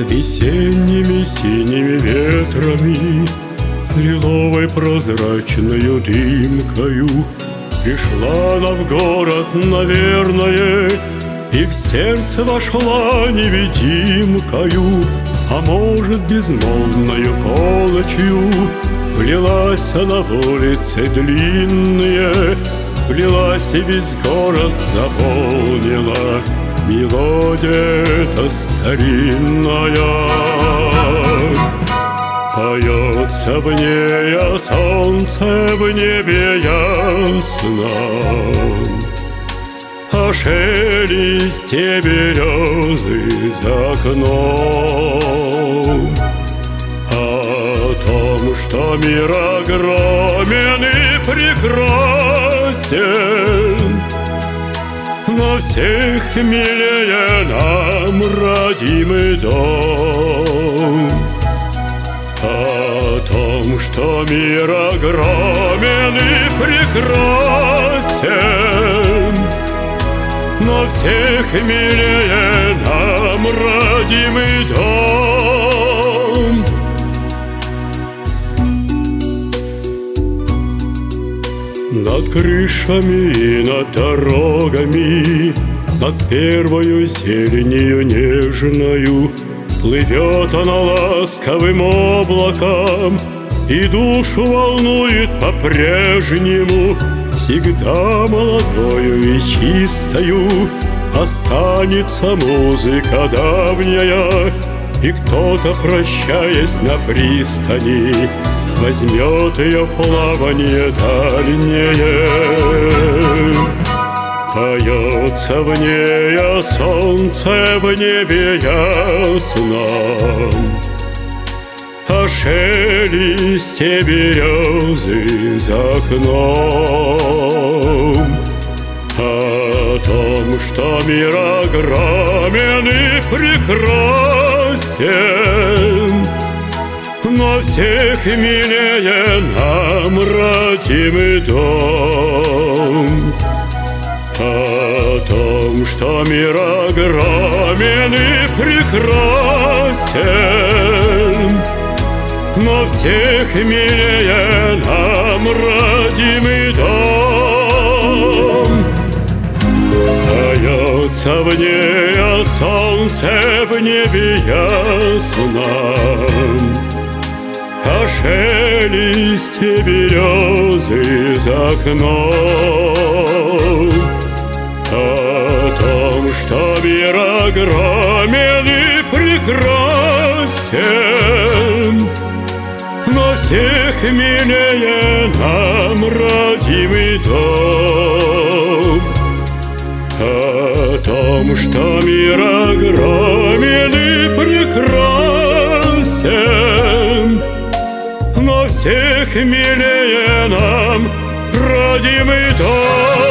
весенними синими ветрами, с лиловой прозрачною дымкою пришла она в город, наверное, и в сердце вошла невидимкою, а может, безмолвною полночью влилась она в улицы длинные, влилась и весь город заполнила мелодия-то старинная. Поется в ней о солнце в небе ясном, о шелесте березы за окном, о том, что мир огромен и прекрасен, но всех милее нам родимый дом. О том, что мир огромен и прекрасен, но всех милее нам родимый дом. Над крышами и над дорогами, над первою зеленью нежною плывет она ласковым облаком и душу волнует по-прежнему. Всегда молодою и чистою останется музыка давняя, и кто-то, прощаясь на пристани, возьмет ее в плавание дальнее. Поется в ней о солнце в небе ясном, о шелесте березы за окном, о том, что мир огромен и прекрасен, но всех милее нам родимый дом. О том, что мир огромен и прекрасен, но всех милее нам родимый дом. Поется в ней о солнце в небе ясном, о шелесте березы за окном, о том, что мир огромен и прекрасен, но всех милее нам родимый дом. О том, что мир огромен и прекрасен, но всех милее нам родимый дом.